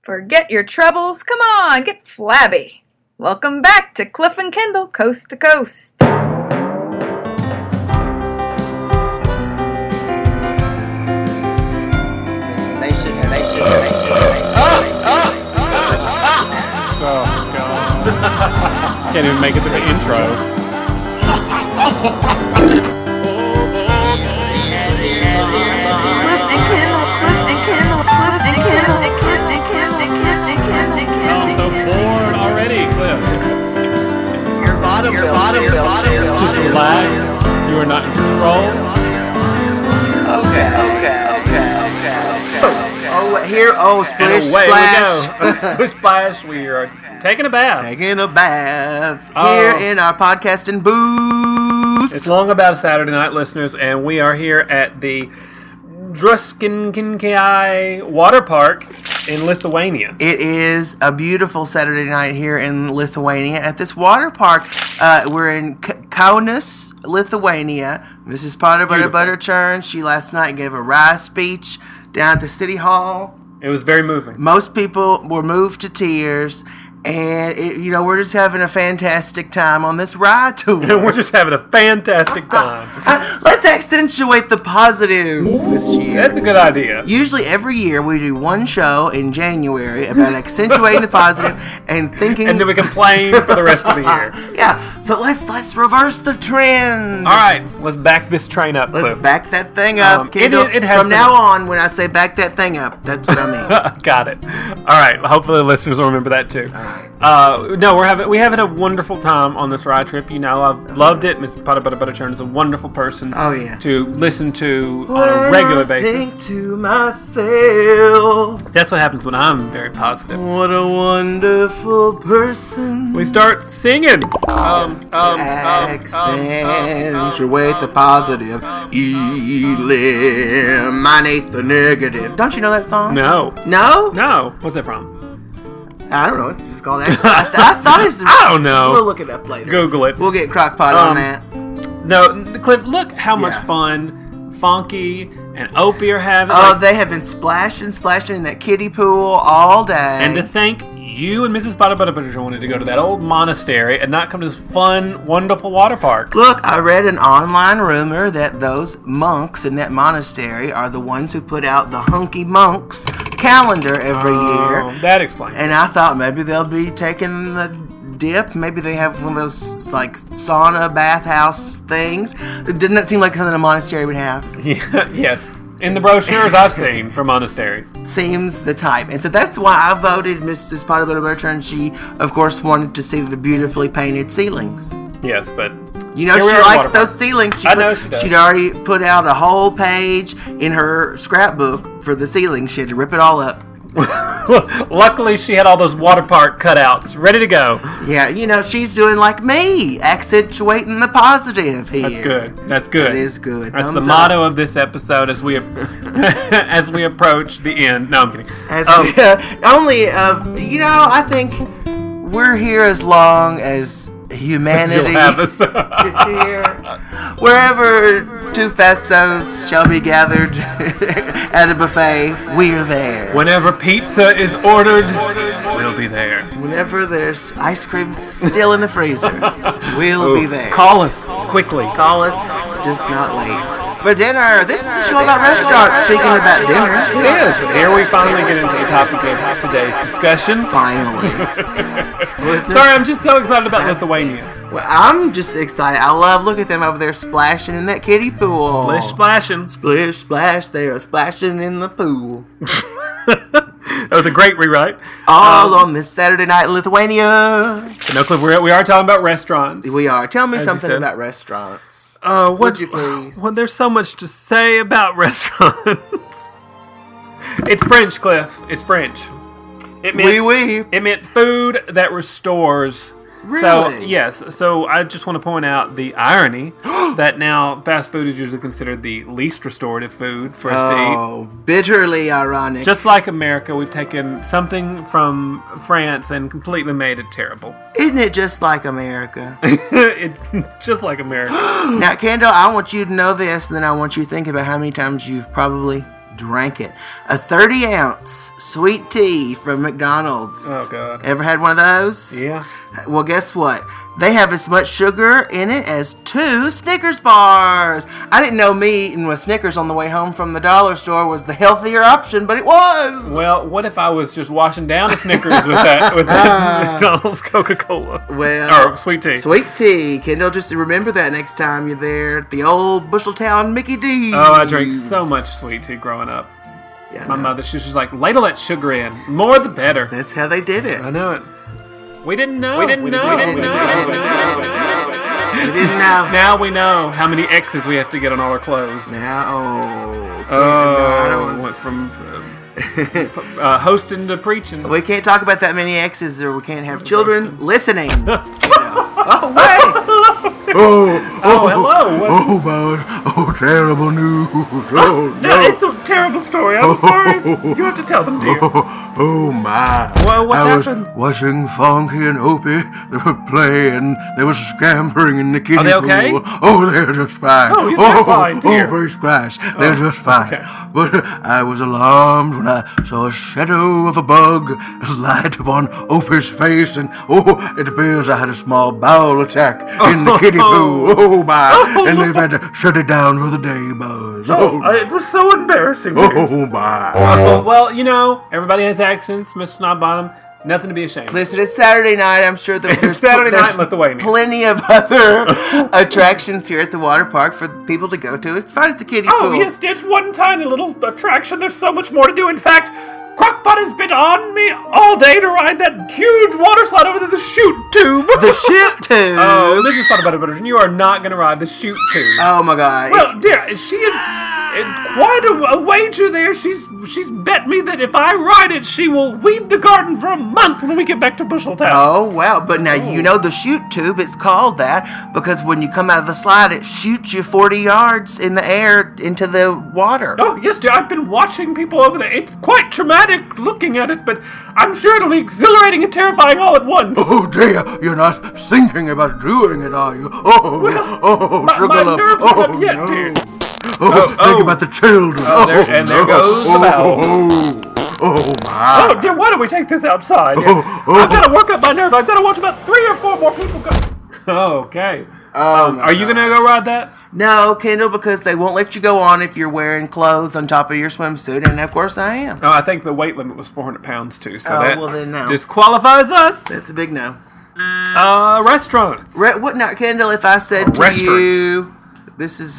Forget your troubles. Come on, get flabby. Welcome back to Cliff and Kendall, Coast to Coast. Oh, God. Can't even make it to the intro. I'm so bored already, Cliff. Your bottom bill. Just relax. You are not in control. Okay. Splish And away splash. we go. Splish splash. We are taking a bath. Taking a bath here in our podcasting booth. It's long about Saturday night, listeners, and we are here at the Druskinkai Water Park in Lithuania. It is a beautiful Saturday night here in Lithuania at this water park. We're in Kaunas, Lithuania. Mrs. Potter Butter Churn, she last night gave a rise speech down at the City Hall. It was very moving. Most people were moved to tears. And, we're just having a fantastic time on this ride tour. We're just having a fantastic time. Let's accentuate the positive this year. That's a good idea. Usually every year we do one show in January about accentuating the positive and thinking... And then we complain for the rest of the year. Yeah, so let's reverse the trend. All right, let's back this train up, Cliff. Let's back that thing up. From now on, when I say back that thing up, that's what I mean. Got it. All right, hopefully the listeners will remember that too. No, we're having a wonderful time on this ride trip. I've loved it. Mrs. Potter Butter Churn is a wonderful person. Oh yeah. To listen to on a regular basis. I think to myself. That's what happens when I'm very positive. What a wonderful person. We start singing. Accentuate the positive. Eliminate the negative. Don't you know that song? No. No? No. What's that from? I don't know. It's just called I thought it's... I don't know. We'll look it up later. Google it. We'll get Crockpot on that. No, Cliff, look how much fun Funky and Opie are having. Oh, they have been splashing in that kiddie pool all day. And to think you and Mrs. Potter wanted to go to that old monastery and not come to this fun, wonderful water park. Look, I read an online rumor that those monks in that monastery are the ones who put out the Hunky Monks calendar every year. That explains. And I thought maybe they'll be taking the dip. Maybe they have one of those like sauna bathhouse things. Didn't that seem like something a monastery would have? Yeah, yes. In the brochures I've seen for monasteries. Seems the type. And so that's why I voted Mrs. Potter Butter, and she, of course, wanted to see the beautifully painted ceilings. Yes, but... she likes those ceilings. I know she does. She'd already put out a whole page in her scrapbook for the ceilings. She had to rip it all up. Luckily, she had all those water park cutouts ready to go. Yeah, she's doing like me, accentuating the positive here. That's good. It is good. That's the motto of this episode as we as we approach the end. No, I'm kidding. I think we're here as long as humanity is here. Wherever two fatzos shall be gathered at a buffet, we're there. Whenever pizza is ordered, we'll be there. Whenever there's ice cream still in the freezer, we'll be there. Call us quickly. Call us, just not late. For dinner. This is a show about restaurants. Speaking about dinner. It is. Here we finally get into the topic of today's discussion. Finally. Sorry, I'm just so excited about Lithuania. Well, I'm just excited. I love, look at them over there splashing in that kiddie pool. Splish splashing. Splish splash, they are splashing in the pool. That was a great rewrite. All on this Saturday night in Lithuania. No, Cliff, we are talking about restaurants. We are. Tell me something about restaurants. Would you please? Well, there's so much to say about restaurants. It's French, Cliff. It's French. It meant food that restores. Really? So, yes. So, I just want to point out the irony that now fast food is usually considered the least restorative food for us to eat. Oh, bitterly ironic. Just like America, we've taken something from France and completely made it terrible. Isn't it just like America? It's just like America. Now, Kendall, I want you to know this, and then I want you to think about how many times you've probably drank it. A 30-ounce sweet tea from McDonald's. Oh, God. Ever had one of those? Yeah. Well, guess what? They have as much sugar in it as 2 Snickers bars. I didn't know me eating with Snickers on the way home from the dollar store was the healthier option, but it was. Well, what if I was just washing down a Snickers with that McDonald's Coca-Cola? Well, or sweet tea. Sweet tea. Kendall, just remember that next time you're there at the old Busheltown Mickey D's. Oh, I drank so much sweet tea growing up. Yeah, My mother, she was just like, ladle that sugar in. More the better. That's how they did it. I know it. We didn't know. We didn't know. Now we know how many X's we have to get on all our clothes. Now, I don't went from hosting to preaching. We can't talk about that many X's, or we can't have children listening. Oh, wait! Hello. Oh, bud. Oh, terrible news. Oh, no. It's a terrible story. I'm sorry. You have to tell them, dear. Oh, my. Well, what happened? I was watching Funky and Opie. They were playing. They were scampering in the kiddie pool. Are they okay? Oh, they're just fine. Oh, they're fine, dear. Oh, praise Christ. They're just fine. Okay. But I was alarmed when I saw a shadow of a bug light upon Opie's face, and it appears I had a small bowel attack in the kiddie pool. Oh, my. And they've had to shut it down for the day, Buzz. It was so embarrassing. Oh, my. Well, everybody has accents, Mr. Knobbottom. Nothing to be ashamed of. Listen, it's Saturday night. I'm sure that there's Saturday night in Lithuania. Plenty of other attractions here at the water park for people to go to. It's fine. It's a kiddie pool. Oh, yes, it's one tiny little attraction. There's so much more to do. In fact, Crockpot has been on me all day to ride that huge water slide over to the chute tube. The chute tube? Oh, Mrs. Butter, you are not going to ride the chute tube. Oh, my God. Well, dear, she is quite a wager there. She's bet me that if I ride it, she will weed the garden for a month when we get back to Busheltown. Oh, wow. But now, you know the chute tube, it's called that because when you come out of the slide, it shoots you 40 yards in the air into the water. Oh, yes, dear. I've been watching people over there. It's quite traumatic looking at it, but I'm sure it'll be exhilarating and terrifying all at once. Oh, dear. You're not thinking about doing it, are you? My nerves are up yet, dear. Think about the children. There goes the bowels. Oh, my. Oh, dear, why don't we take this outside? I've got to work up my nerves. I've got to watch about 3 or 4 more people go. Okay. Are you going to go ride that? No, Kendall, because they won't let you go on if you're wearing clothes on top of your swimsuit, and of course I am. Oh, I think the weight limit was 400 pounds, too, so that well, then no. disqualifies us. That's a big no. Restaurants. What now, Kendall, if I said to you... This is,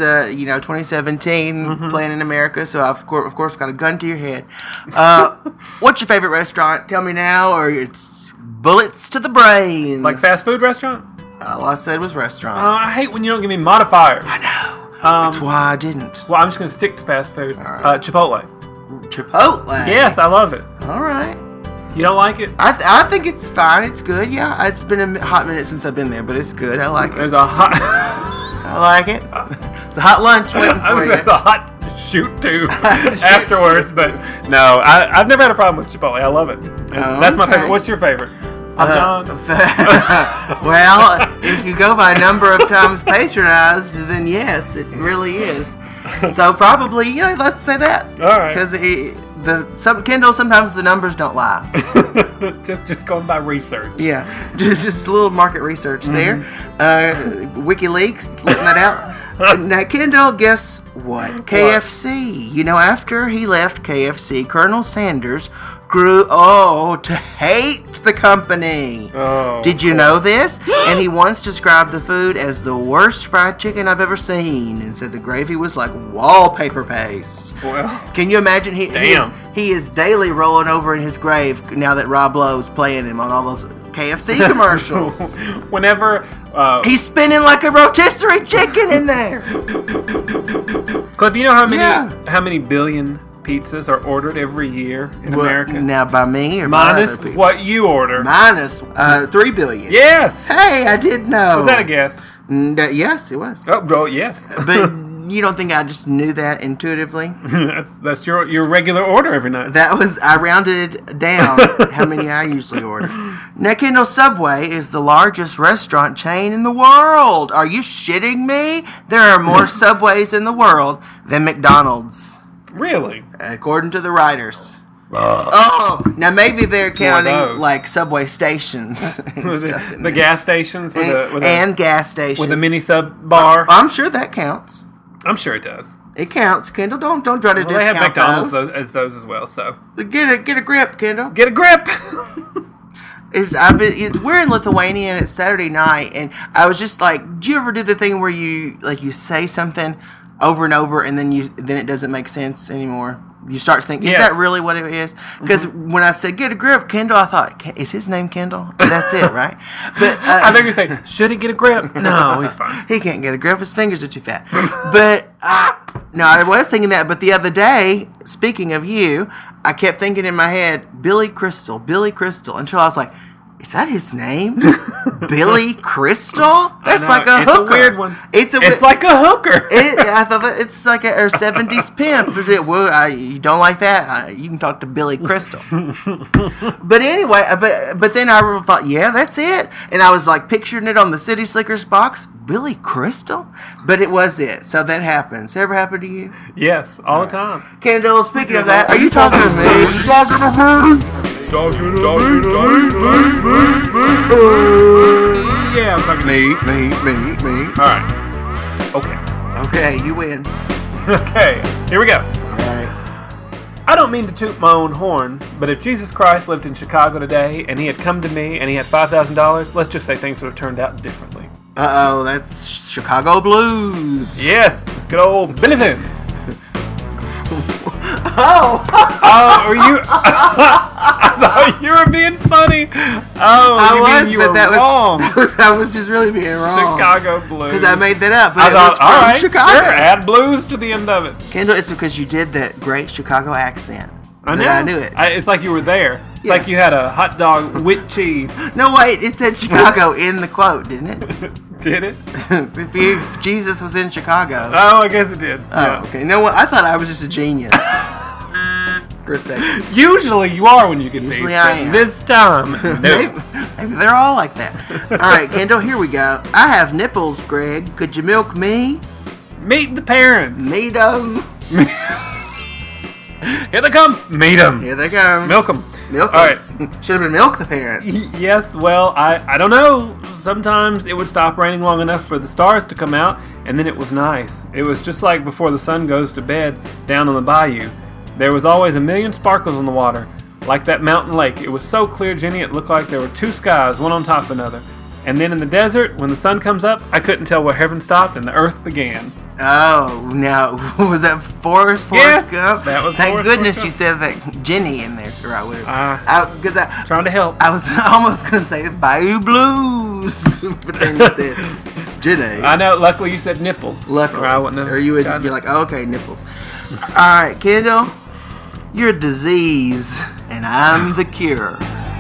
2017, playing in America, so I've, of course, got a gun to your head. What's your favorite restaurant? Tell me now, or it's bullets to the brain. Like fast food restaurant? All I said was restaurant. I hate when you don't give me modifiers. I know. That's why I didn't. Well, I'm just going to stick to fast food. Right. Chipotle. Chipotle? Yes, I love it. All right. You don't like it? I think it's fine. It's good, yeah. It's been a hot minute since I've been there, but it's good. I like it. There's a hot... I like it. It's a hot lunch waiting for you. The hot shoot too afterwards, but no, I've never had a problem with Chipotle. I love it. That's my favorite. What's your favorite? John's. Well, if you go by number of times patronized, then yes, it really is. So probably, yeah, let's say that. All right. Because Kendall, sometimes the numbers don't lie. just going by research. Yeah, just a little market research there. WikiLeaks letting that out. Now, Kendall, guess what? KFC. You know, after he left KFC, Colonel Sanders grew to hate the company. Oh, did you know this? And he once described the food as the worst fried chicken I've ever seen, and said the gravy was like wallpaper paste. Well, can you imagine? He is daily rolling over in his grave now that Rob Lowe's playing him on all those KFC commercials. Whenever he's spinning like a rotisserie chicken in there. Cliff, you know how many billion pizzas are ordered every year in America? Now by me or minus by other what you order? Minus 3 billion. Yes. Hey, I did know. Was that a guess? Yes, it was. Oh, bro, yes. But you don't think I just knew that intuitively? that's your regular order every night. I rounded down how many I usually order. Now, Kendall, Subway is the largest restaurant chain in the world. Are you shitting me? There are more Subways in the world than McDonald's. Really? According to the writers. Oh, now maybe they're counting like subway stations and stuff. The gas stations and gas stations with a mini sub bar. I'm sure that counts. I'm sure it does. It counts, Kendall. Don't try to discount they have McDonald's as those as well. So get a grip, Kendall. Get a grip. We're in Lithuania and it's Saturday night, and I was just like, do you ever do the thing where you say something over and over, and then it doesn't make sense anymore? You start thinking, is that really what it is? Because when I said get a grip, Kendall, I thought, is his name Kendall? That's it, right? But I think you're saying, should he get a grip? No, he's fine. He can't get a grip. His fingers are too fat. But no, I was thinking that. But the other day, speaking of you, I kept thinking in my head, Billy Crystal, until I was like, is that his name? Billy Crystal? That's like a hooker. It's a weird one. It's like a hooker. I thought that it's like a 70s pimp. Well, you don't like that? You can talk to Billy Crystal. But anyway, but then I thought, yeah, that's it. And I was like picturing it on the City Slickers box. Billy Crystal? But it was it. So that happens. Has it ever happened to you? Yes, all the time. Kendall, speaking of that, are you talking to me? Are you talking to me? Yeah, I'm talking me. Alright. Okay, you win. Okay, here we go. Alright. I don't mean to toot my own horn, but if Jesus Christ lived in Chicago today and he had come to me and he had $5,000, let's just say things would have turned out differently. Uh-oh, that's Chicago Blues. Yes, good old Billy Boone. Are you? I thought you were being funny. Wrong. I was just really being wrong. Chicago Blues. Because I made that up. But I thought, all right, Chicago. Sure, add blues to the end of it. Kendall, it's because you did that great Chicago accent. I knew it. It's like you were there. It's like you had a hot dog with cheese. No, wait. It said Chicago in the quote, didn't it? Did it? if Jesus was in Chicago. Oh, I guess it did. Oh, okay. You know what? I thought I was just a genius. For a second. Usually you are when you get Usually these. I am. This time, no. maybe they're all like that. All right, Kendall, here we go. I have nipples, Greg. Could you milk me? Meet the parents. Meet them. Here they come. Meet them. Here they come. Milk them. Milk all them. Right. Should have been milk the parents. Yes, well, I don't know. Sometimes it would stop raining long enough for the stars to come out, and then it was nice. It was just like before the sun goes to bed down on the bayou. There was always a million sparkles on the water, like that mountain lake. It was so clear, Jenny, it looked like there were two skies, one on top of another. And then in the desert, when the sun comes up, I couldn't tell where heaven stopped and the earth began. Oh, now, was that Forrest Gump? That was Thank Forrest goodness Gump. you said that Jenny in there. Right, because trying to help. I was almost going to say Bayou Blues, but then you said Jenny. I know, luckily you said nipples. Luckily. Or I wouldn't have. Or you're like, oh, okay, nipples. All right, Kendall, you're a disease, and I'm the cure.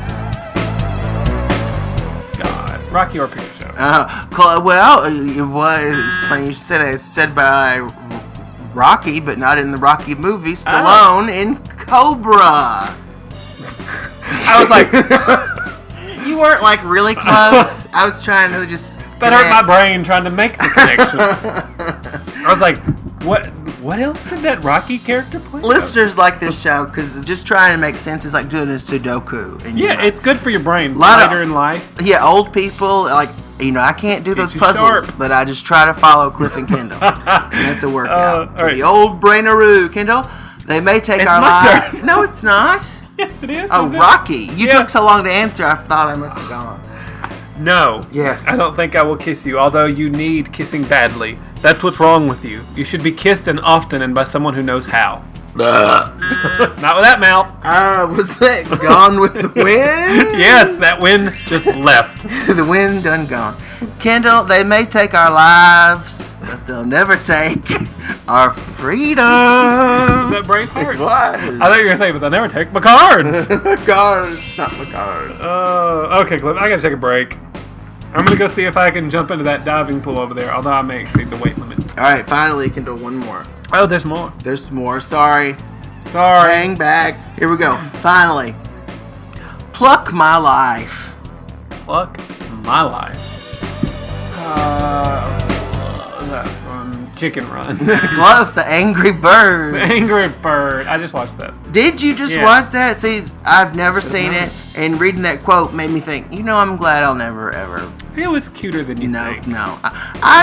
Rocky Horror Picture Show. Well, it was funny you said it. It's said by Rocky, but not in the Rocky movie. Stallone in Cobra. I was like, you weren't like really close. I was trying to just. That hurt my brain trying to make the connection. I was like, what else did that Rocky character play? Listeners like this show because just trying to make sense is like doing a Sudoku. It's good for your brain later in life. Yeah, old people, like, I can't do those puzzles, but I just try to follow Cliff and Kendall. That's a workout. For the old braineroo, Kendall, they may take our lives. No, it's not. Yes, it is. Oh, Rocky. You took so long to answer, I thought I must have gone. No. Yes. I don't think I will kiss you, although you need kissing badly. That's what's wrong with you. You should be kissed and often and by someone who knows how. Not with that mouth. Was that Gone with the Wind? Yes, that wind just left. The wind done gone. Kendall, they may take our lives, but they'll never take our freedom. That Braveheart? It was. I thought you were going to say, but they'll never take my cards. My cards, not my cards. Okay, Cliff, I got to take a break. I'm going to go see if I can jump into that diving pool over there, although I may exceed the weight limit. All right, finally, Kendall, one more. Oh, there's more. There's more. Sorry. Hang back. Here we go. Finally. Pluck my life. Pluck my life. That from Chicken Run. Close, The Angry Bird. The Angry Bird. I just watched that. Did you just watch that? See, I've never seen it, and reading that quote made me think, I'm glad I'll never, ever. It was cuter than you think. No. No.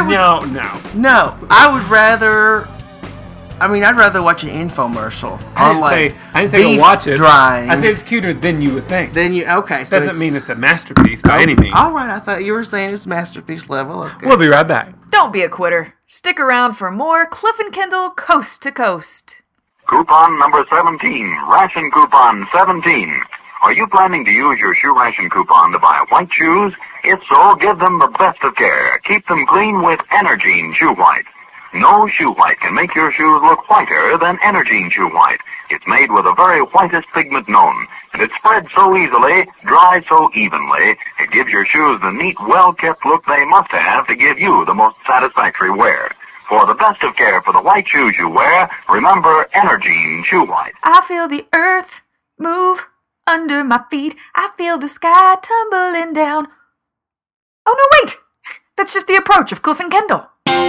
I would rather... I'd rather watch an infomercial on I didn't say go watch it. Drying. I think it's cuter than you would think. Okay. So doesn't mean it's a masterpiece by any means. All right, I thought you were saying it's masterpiece level. Okay. We'll be right back. Don't be a quitter. Stick around for more Cliff and Kendall Coast to Coast. Coupon number 17, ration coupon 17. Are you planning to use your shoe ration coupon to buy white shoes? If so, give them the best of care. Keep them clean with Energine Shoe White. No shoe white can make your shoes look whiter than Energine Shoe White. It's made with the very whitest pigment known, and it spreads so easily, dries so evenly, it gives your shoes the neat, well-kept look they must have to give you the most satisfactory wear. For the best of care for the white shoes you wear, remember Energine Shoe White. I feel the earth move under my feet. I feel the sky tumbling down. Oh, no, wait! That's just the approach of Cliff and Kendall.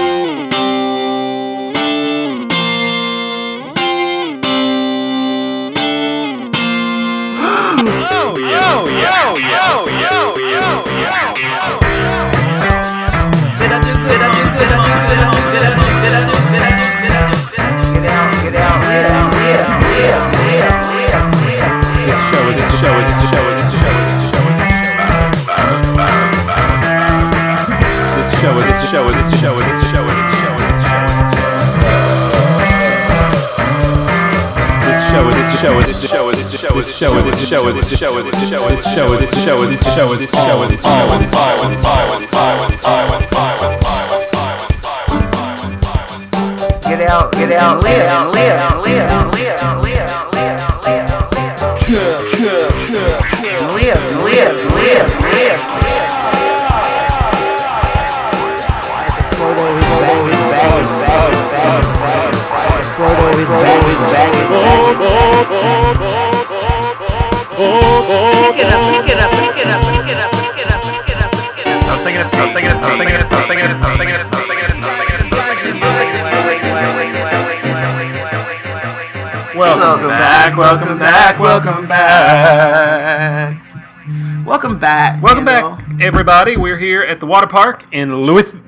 Welcome back, everybody. We're here at the water park in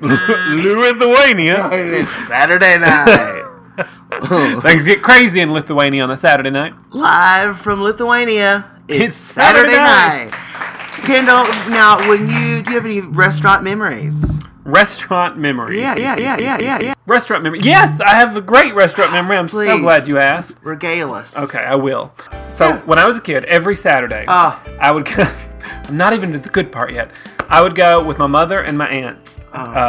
Lithuania. It's Saturday night. Things get crazy in Lithuania on a Saturday night. Live from Lithuania. It's Saturday night. Kendall, now, do you have any restaurant memories? Restaurant memories. Yeah. Restaurant memory. Yes, I have a great restaurant memory. I'm so glad you asked. Regale us. Okay, I will. So, when I was a kid, every Saturday, I would go... I'm not even to the good part yet. I would go with my mother and my aunts.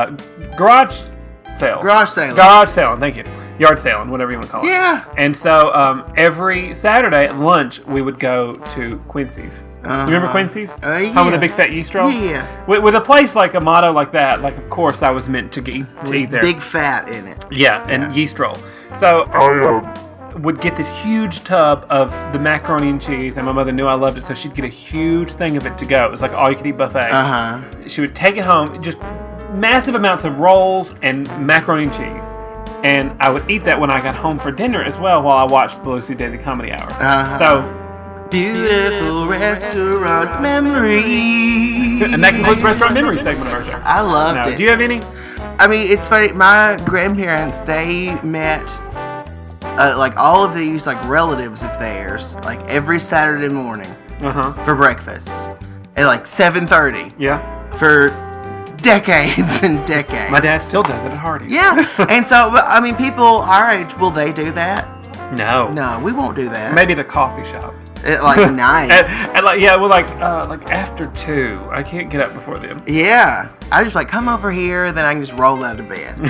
Garage sale. Garage sale. Garage sailing, thank you. Yard sailing, whatever you want to call it. Yeah. And so every Saturday at lunch, we would go to Quincy's. You remember Quincy's? Yeah. Home of the Big Fat Yeastro? Yeah. With a place like a motto like that, like, of course, I was meant to eat there. Big fat in it. Yeah, and yeastro. So I would get this huge tub of the macaroni and cheese, and my mother knew I loved it, so she'd get a huge thing of it to go. It was like all-you-could-eat buffet. She would take it home, just massive amounts of rolls and macaroni and cheese. And I would eat that when I got home for dinner as well while I watched the Lucy Daisy Comedy Hour. So, beautiful restaurant memory. And that concludes Restaurant Memories segment of our show. I loved it. Do you have any? I mean, it's funny. My grandparents, they met like all of these like relatives of theirs like every Saturday morning for breakfast at like 7:30. Yeah. For decades and decades. My dad still does it at Hardee's. Yeah. And so, I mean, people our age, will they do that? No. No, we won't do that. Maybe at a coffee shop. At like 9. like after 2. I can't get up before then. Yeah. I just like, come over here, then I can just roll out of bed.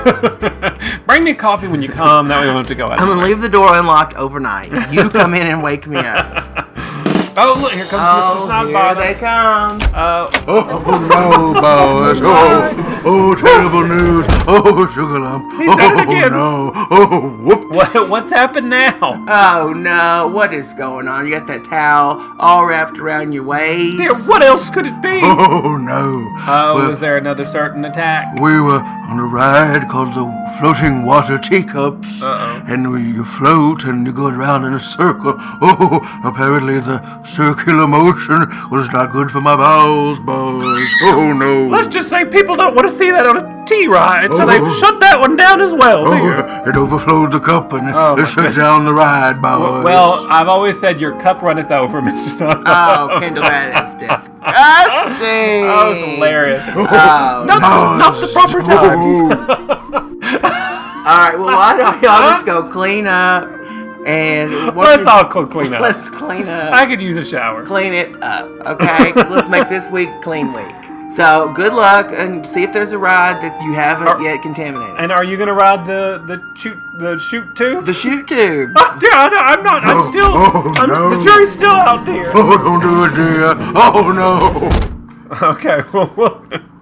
Bring me coffee when you come, that way we won't have to go out. I'm going to leave the door unlocked overnight. You come in and wake me up. Oh, look, here comes Mr. Snogbottom. Here they come. Oh, no, boys. Oh, terrible news. Oh, sugar lump. He's done it again. No. Oh, whoop. What's happened now? Oh, no. What is going on? You got that towel all wrapped around your waist. Dear, what else could it be? Oh, no. Oh, was there another certain attack? We were on a ride called the Floating Water Teacups. Uh-oh. And you float and you go around in a circle. Oh, apparently the circular motion was not good for my bowels, boys. Oh, no. Let's just say people don't want to see that on a tea ride, so Oh. they've shut that one down as well, Oh, dear. it overflowed the cup and Oh, my it shut goodness. down the ride, boys. Well, I've always said your cup runneth over, Mr. Stone. Oh, Kendall, that is disgusting. That was hilarious. Oh, Not the proper time. All right, well, why don't y'all just go clean up and Let's all clean up. Let's clean up. I could use a shower. Clean it up, okay? Let's make this week clean week. So, good luck and see if there's a ride that you haven't yet contaminated. And are you gonna ride the shoot too? The shoot tube. Oh, dear, I'm not. I'm still. The jury's still out, dear. Oh, don't do it, dear. Oh, no. Okay. Well.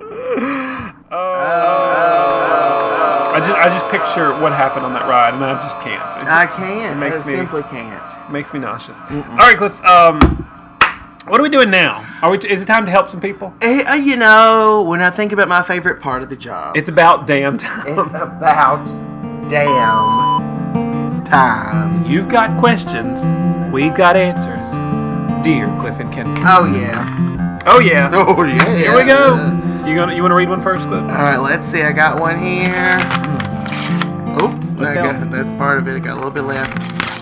I just picture what happened on that ride, and I just can't. I can't. It I makes me simply can't. makes me nauseous. All right, Cliff. What are we doing now? Is it time to help some people? You know, when I think about my favorite part of the job, It's about damn time. it's about damn time. You've got questions. We've got answers. Dear Cliff and Ken. Oh, yeah. Oh yeah. Oh, yeah. Here we go. You want to read one first, Cliff? All right, let's see. I got one here. Oh, that's part of it. I got a little bit left.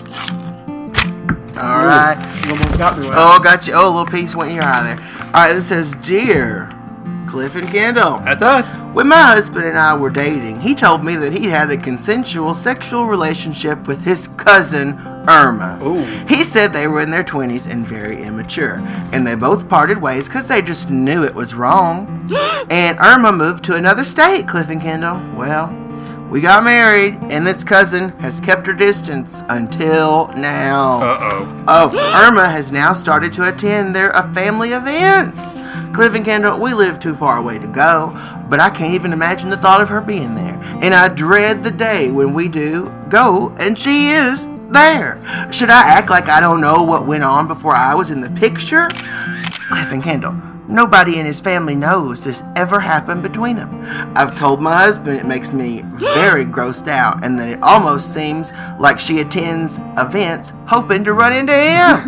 All right. You almost got me one. Oh, got you. Oh, a little piece went in your eye there. All right, this says, Dear Cliff and Kendall, That's us. when my husband and I were dating, he told me that he had a consensual sexual relationship with his cousin, Irma. Ooh. He said they were in their 20s and very immature, and they both parted ways because they just knew it was wrong. And Irma moved to another state, Cliff and Kendall. Well, we got married, and this cousin has kept her distance until now. Uh-oh. Oh, Irma has now started to attend their family events. Cliff and Kendall, we live too far away to go, but I can't even imagine the thought of her being there. And I dread the day when we do go and she is there. Should I act like I don't know what went on before I was in the picture? Cliff and Kendall, nobody in his family knows this ever happened between them. I've told my husband it makes me very grossed out and that it almost seems like she attends events hoping to run into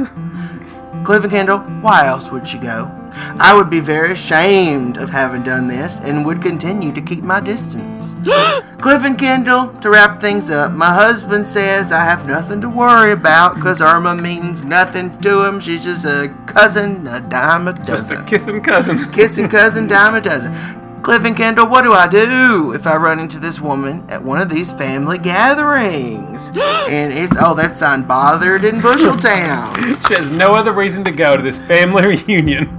him. Cliff and Kendall, why else would she go? I would be very ashamed of having done this and would continue to keep my distance. Cliff and Kendall, to wrap things up, my husband says I have nothing to worry about because Irma means nothing to him. She's just a cousin, a dime a dozen. Just a kissing cousin. Kissing cousin, dime a dozen. Cliff and Kendall, what do I do if I run into this woman at one of these family gatherings? And that's signed Bothered in Busheltown. She has no other reason to go to this family reunion.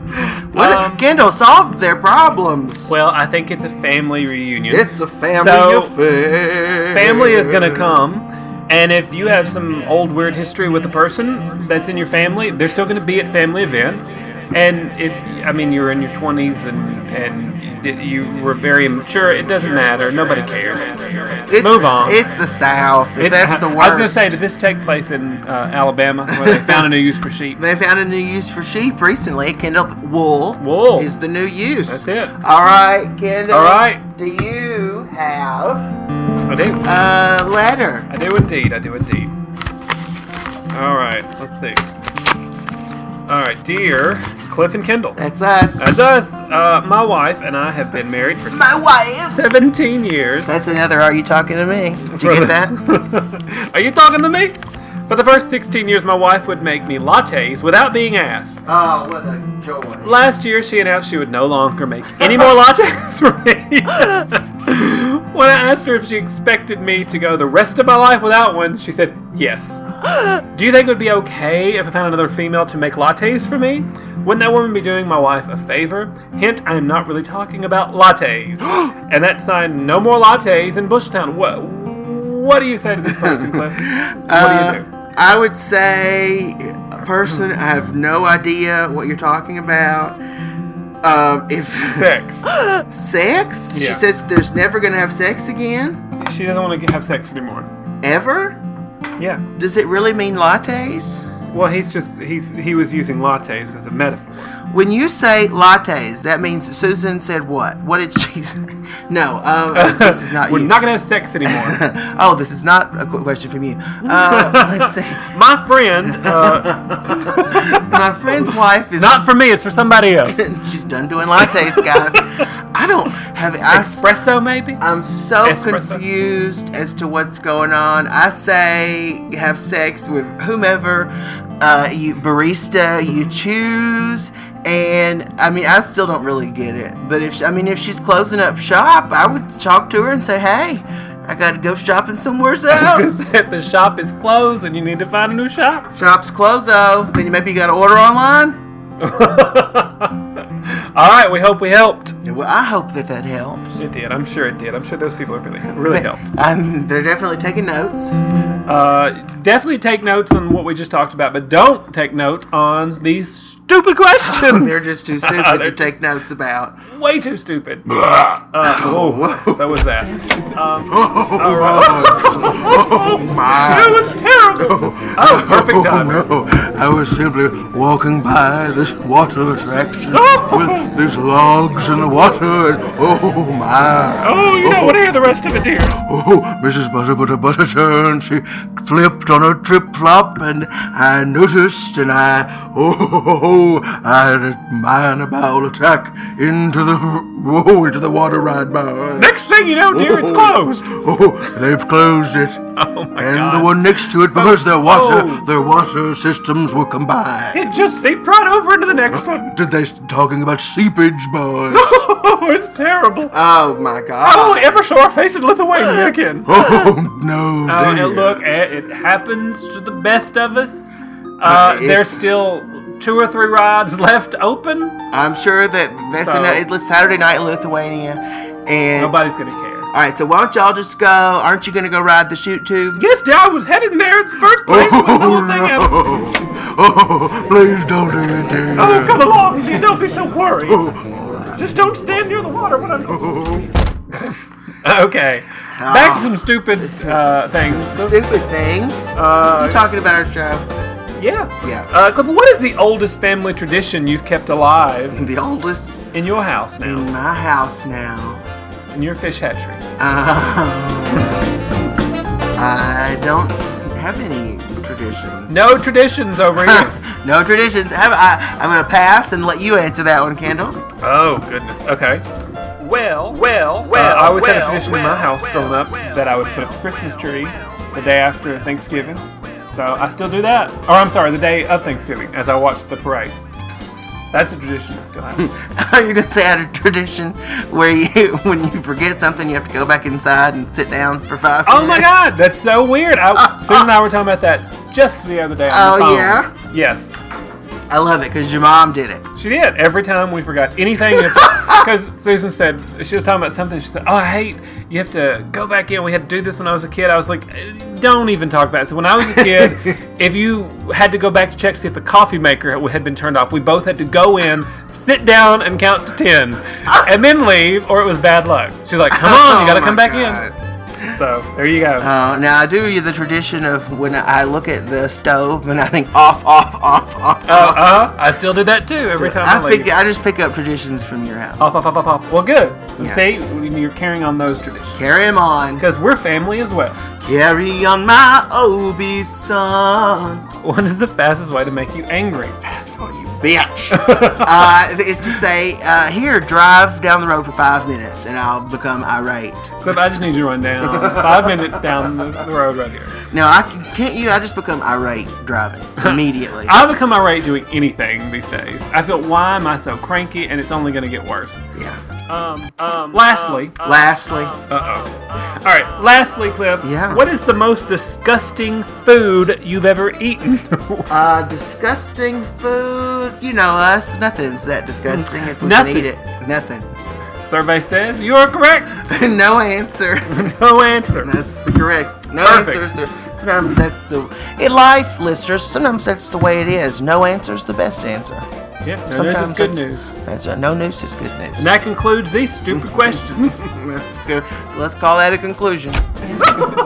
Kendall solved their problems. Well, I think it's a family reunion. It's a family So, affair. Family is going to come, and if you have some old weird history with the person that's in your family, they're still going to be at family events. And if you're in your 20s and you were very immature, it doesn't matter. Nobody cares. Move on. It's the South. That's the worst. I was going to say, did this take place in Alabama, where they found a new use for sheep? They found a new use for sheep recently. Kendall, wool. Wool is the new use. That's it. All right, Kendall. All right. Do you have I do. a letter? I do indeed. All right. Let's see. All right, dear Cliff and Kendall. That's us. That's us. My wife and I have been married for My wife. 17 years. That's another. Are you talking to me? Did you get that? Are you talking to me? For the first 16 years, my wife would make me lattes without being asked. Oh, what a joy. Last year, she announced she would no longer make any more lattes for me. When I asked her if she expected me to go the rest of my life without one, she said yes. Do you think it would be okay if I found another female to make lattes for me? Wouldn't that woman be doing my wife a favor? Hint, I am not really talking about lattes. And that signed no more lattes in Bushtown. What do you say to this person, Cliff? What do you do? I would say, person, I have no idea what you're talking about. If Sex. Sex? Yeah. She says there's never going to have sex again? She doesn't want to have sex anymore. Ever? Yeah. Does it really mean lattes? Well, he was using lattes as a metaphor. When you say lattes, that means Susan said what? What did she say? No, this is not We're you. not gonna have sex anymore. Oh, this is not a question from you. Let's see. My friend, My friend's wife is not for me. It's for somebody else. She's done doing lattes, guys. I don't have Espresso, maybe. I'm so Espresso. confused as to what's going on. I say have sex with whomever you barista you choose, and I mean I still don't really get it. But if she's closing up shop, I would talk to her and say, hey, I got to go shopping somewhere else. If the shop is closed and you need to find a new shop. Shop's closed though. Then maybe you got to order online. All right, we hope we helped. Well, I hope that helps. It did. I'm sure it did. I'm sure those people are really helped. They're definitely taking notes. Definitely take notes on what we just talked about, but don't take notes on these stupid questions. They're just too stupid to take notes about. Way too stupid. So was that. All right. Oh my! It was terrible. Oh, perfect time. No, I was simply walking by this water attraction with these logs in the water, and oh my! Oh, you don't want to hear the rest of it, dear. Oh, Mrs. Butterturn, she flipped on her trip-flop, and I noticed, and I had a minor bowel attack into the water ride by. Next thing you know, dear, it's closed. Oh, they've closed it. Oh my And God. the one next to it because their water systems were combined. It just seeped right over into the next one. Did they talking about seepage, boys? Oh, it's terrible. Oh my God! I don't ever show our face in Lithuania again. Oh no! Oh, dear. and look, it happens to the best of us. There's still 2 or 3 rides left open. I'm sure that's it's Saturday night in Lithuania, and Nobody's gonna care. all right. So why don't y'all just go? Aren't you gonna go ride the shoot tube? Yes, dear, I was heading there in the first place when the whole thing happened. Oh, please don't do it, dear. Oh, come along, dear. Don't be so worried. Just don't stand near the water when I'm... Okay. Back to some stupid things. Stupid things. You talking about our show? Yeah. Yeah. Cliff, what is the oldest family tradition you've kept alive The oldest in your house now? in my house now. In your fish hatchery? I don't have any traditions. No traditions over here. No traditions. I'm gonna pass and let you answer that one, Kendall. Oh, goodness. Okay. Well, I always had a tradition in my house growing up that I would put up the Christmas tree the day after Thanksgiving. So I still do that. Or I'm sorry, the day of Thanksgiving as I watch the parade. That's a tradition that still happens. You're gonna say I had a tradition where when you forget something, you have to go back inside and sit down for 5 minutes. Oh my God, that's so weird. Susan and I were talking about that just the other day on the phone. Yeah? Yes. I love it because your mom did it. She did. Every time we forgot anything, because Susan said, she was talking about something, she said, oh, I hate, you have to go back in. We had to do this when I was a kid. I was like, don't even talk about it. So when I was a kid, if you had to go back to check to see if the coffee maker had been turned off, we both had to go in, sit down, and count to 10, and then leave, or it was bad luck. She's like, come on, you got to come back in. So, there you go. Now, I do the tradition of when I look at the stove and I think off. I still do that too every time I leave. I just pick up traditions from your house. Off. Well, good. Yeah. See, you're carrying on those traditions. Carry 'em on. Because we're family as well. Carry on, my Obi son. What is the fastest way to make you angry? Fast on you, bitch. Is to say, here, drive down the road for 5 minutes and I'll become irate. Cliff, I just need you to run down 5 minutes down the road right here. No, can't you? I just become irate driving immediately. I become irate doing anything these days. I feel, why am I so cranky? And it's only going to get worse. Yeah. Lastly. All right. Lastly, Cliff. Yeah. What is the most disgusting food you've ever eaten? Disgusting food. You know us. Nothing's that disgusting if we Nothing. can eat it. Nothing. Survey says you are correct. No answer. No answer. That's the correct. No Perfect. answers. Sometimes that's in life, listeners. Sometimes that's the way it is. No answer is the best answer. Yeah, no news is good news. That's no news is good news. And that concludes these stupid questions. That's good. Let's call that a conclusion.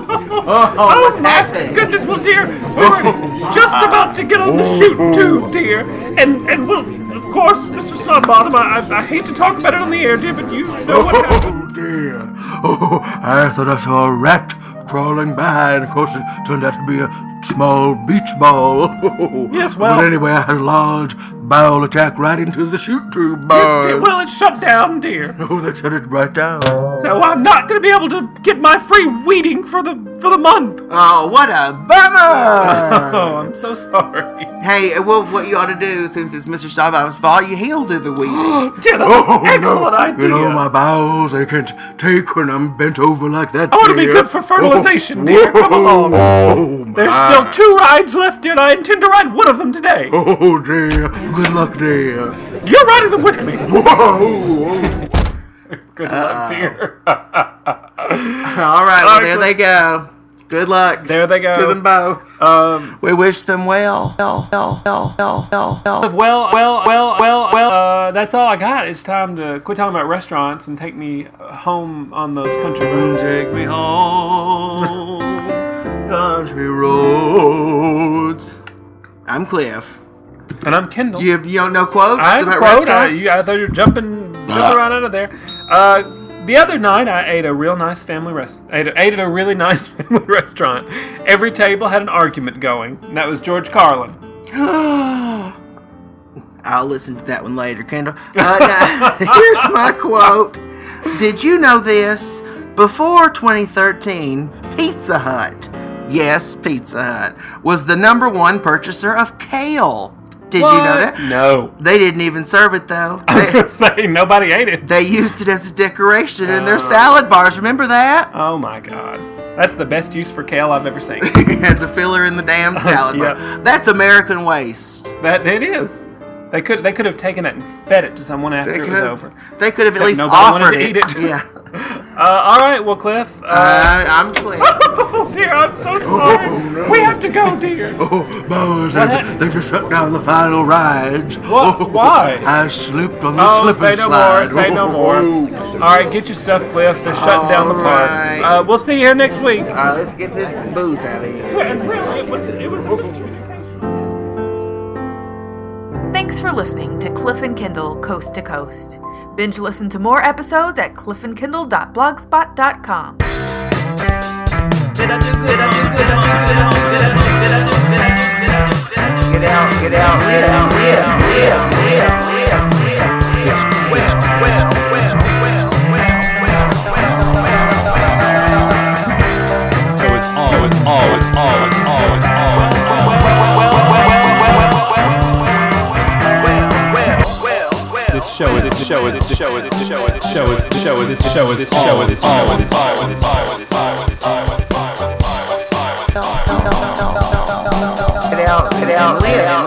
what's my happening? goodness, well, dear, we were just about to get on the shoot tube, dear, and well, of course, Mr. Snodbottom, I hate to talk about it on the air, dear, but you know what happened. Oh, dear. Oh, I thought I saw a rat crawling by, and of course it turned out to be a small beach ball. Yes, well... But anyway, I had a large bowel attack right into the chute tube, Yes, boy. dear, well, it's shut down, dear. Oh, they shut it right down. So I'm not going to be able to get my free weeding for the month. Oh, what a bummer! Oh, I'm so sorry. Hey, well, what you ought to do, since it's Mr. Snodbottom's fault, he'll do the weeding. Dear, that's an excellent idea. You know, my bowels, I can't take when I'm bent over like that, I want to be dear. good for fertilization, dear. Come along. Oh, There's my. still 2 rides left, dear, and I intend to ride one of them today. Oh, dear. Good luck, dear. You're riding them with me. Whoa. Good luck, dear. All right, well, there they go. Good luck. There they go. To them both. We wish them well. Well, that's all I got. It's time to quit talking about restaurants and take me home on those country roads. Take me home, country roads. I'm Cliff. And I'm Kendall. You don't know quotes I have a about quote. restaurants? I thought you were jumping right out of there. The other night, I ate a real nice family ate at a really nice family restaurant. Every table had an argument going, and that was George Carlin. I'll listen to that one later, Kendall. Now, here's my quote. Did you know this? Before 2013, Pizza Hut, yes, Pizza Hut, was the #1 purchaser of kale. Did you know that? No. They didn't even serve it, though. I was going to say, nobody ate it. They used it as a decoration in their salad bars. Remember that? Oh, my God. That's the best use for kale I've ever seen. As a filler in the damn salad bar. Yep. That's American waste. That it is. They could have taken that and fed it to someone after it was over. They could have at Except least nobody offered wanted to eat it. Yeah. All right, well, Cliff. I'm clear. Oh, dear, I'm so sorry. no. We have to go, dear. Oh, boys, happened? they just shut down the final rides. What? Oh, Why? I slipped on the Oh, slippery say no slide. more. Say no more. All right, get your stuff, Cliff. They're shutting down the park. right. We'll see you here next week. All right, let's get this booth out of here. And really, it was a miscommunication. Thanks for listening to Cliff and Kindle Coast to Coast. Binge listen to more episodes at cliffandkindle.blogspot.com. Get out.